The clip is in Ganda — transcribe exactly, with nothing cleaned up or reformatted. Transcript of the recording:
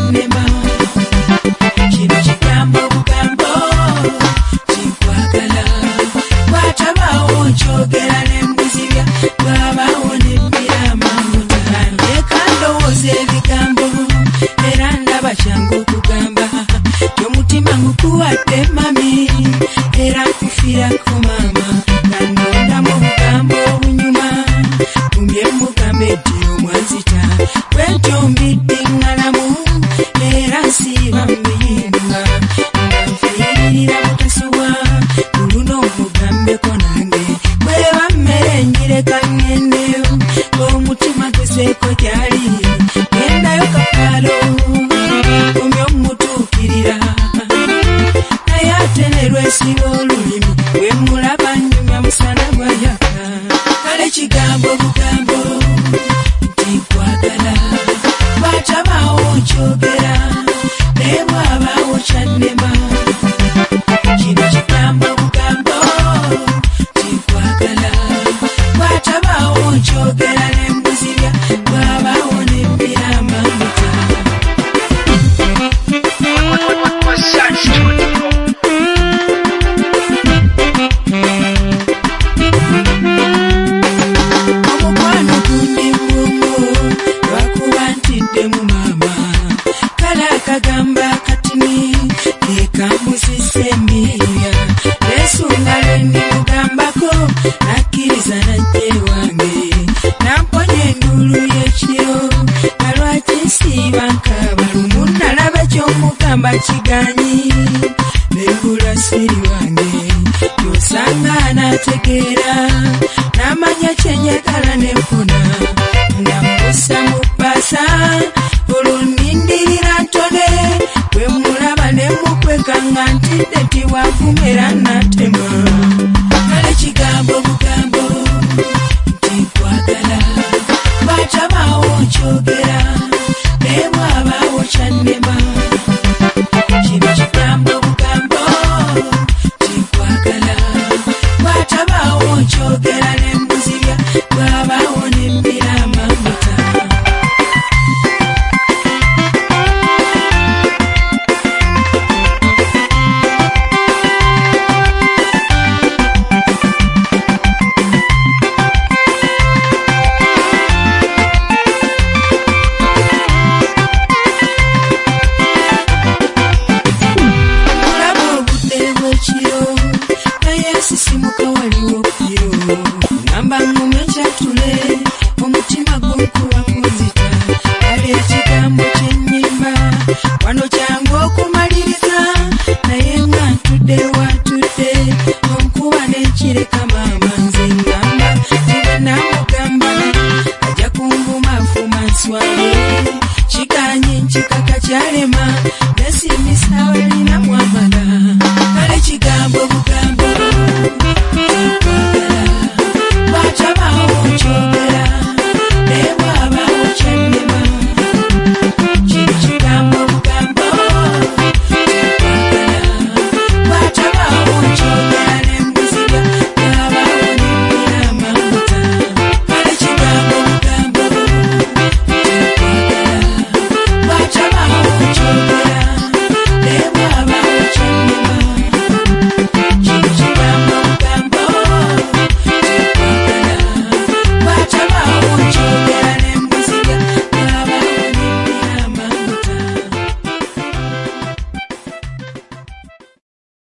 chanema kino kigambo bugambo kikwagala bwatabawo kyogera n'embuzibya bwabawo n'ebbirama mutaneka ndowooza ebigambo era ndaba kyangu okugamba y'omutima ngukuwadde mami era nkufirako maama kandonda mu bugambo obunyuma kumye mugambe nti omwanzita bwentyo mbiddiŋŋanamu era nsiiba mbiyinga nga nfiiririra butasowa kuluno omugambeko nange bweba mmere njireka ŋŋendeyo ng'omutima gezeeko gyali gendayo kapaalo kumye omutuukirira naye ate ne lwesiba olulimi bwe mulaba nnyumya musana gwayaka kale kigambo bugambo nti nkwagala bw'atabaawo nkyogera naye bw'abaawo kyannema kino kigambo bugambo nti nkwagala bw'atabaawo nkyogera n'embuzibya bw'abaawo n'ebbirama muta omukwano gundi mumo lwakuba ntiddemu maama kale akagamba katini kekamuzisa embiya nesunga lwendi mugambako nakkiriza najje wange namponya endulu y'ekiro nga lwaki nsiiba nkaaba lumu nalaba ky'omugamba kiganyi nembula siri wange yosanga anaategeera n'amanya kyenjagala nempona nga mmussa mu ppasa olunnindirira ntone bwe mulaba ne mukweka nga ntidde nti wavumera natema kale kigambo bugambo nti nkwagala bw'atabaawo nkyogera naye bw'abaawo kyannema kino kigambo bugambo nti nkwagala bw'atabaawo nkyogera n'embuzibya bw'abaawo n'ebbirama muta mulaba obudde bw'ekiro naye nsisimuka waliwo kiro ngamba ngume kyatule omutima gw'onkuba kunzita kale ekigambo kyennyimba wano kyangu okumaliriza naye nga ntudde watudde onkuba n'ekireka maama nze ngamba tibe namugamba ajja kunvuma nfuma nswale kiganye nkikaka kyalema